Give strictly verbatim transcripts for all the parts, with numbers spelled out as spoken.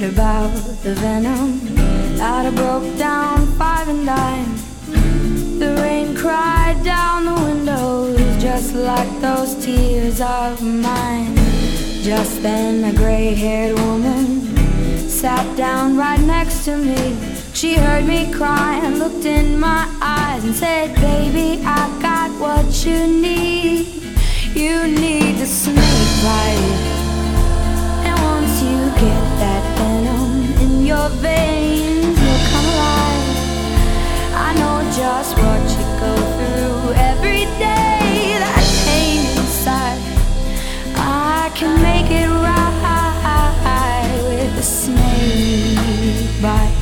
about the venom that I broke down five and dime. The rain cried down the windows just like those tears of mine. Just then a gray-haired woman sat down right next to me. She heard me cry and looked in my eyes and said, "Baby, I got what you need. You need the snake bite. And once you get that venom in your veins, you'll come alive. I know just what you go through every day, that pain inside. I can make it right with the snake bite."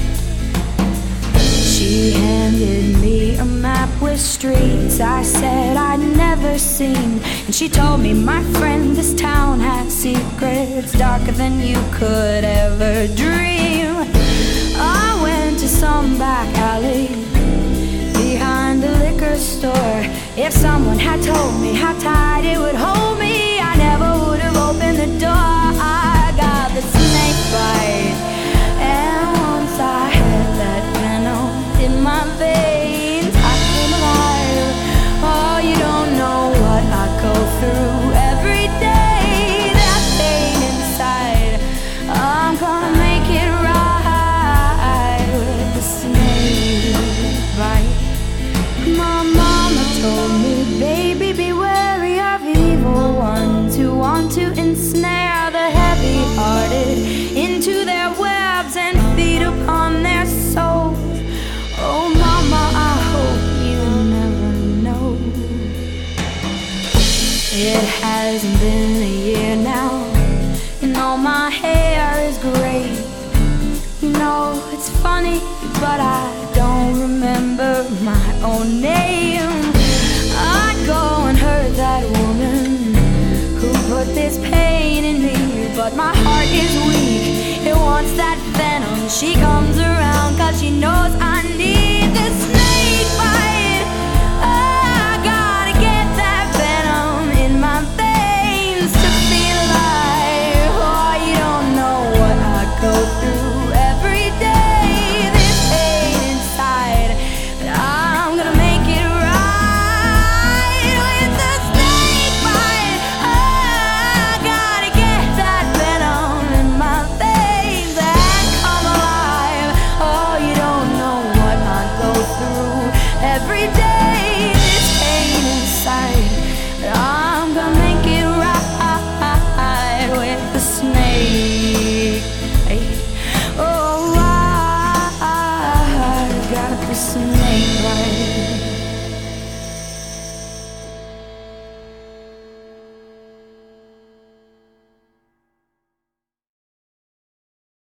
She handed me a map with streets I said I'd never seen, and she told me, "My friend, this town has secrets darker than you could ever dream." I went to some back alley behind the liquor store. If someone had told me how tight it would hold me, I never would have opened the door. I got the snake bite, and once I had that venom in my veins, I came alive. Oh, you don't know what I go through every day, that pain inside. I'm gonna make it right with the snake bite. My mama told me, "Baby, be wary of evil ones who want to ensnare the heavy-hearted into their webs and feed upon their souls." Oh, mama, I hope you never know. It hasn't been a year now, and all my hair is gray. You know, it's funny, but I don't remember my own name. I go and hurt that woman who put this pain in me, but my heart is weak, it wants that venom. She comes around 'cause she knows I need the snake bite. I gotta get that venom in my veins to feel alive. Oh, you don't know what I go through every day, this pain inside. But I'm gonna make it right with the snake bite. I gotta get that venom in my veins and come alive. Oh, you don't know what I go through every day, this pain inside. But I'm gonna make it right with the snake. Oh, I got the snake right.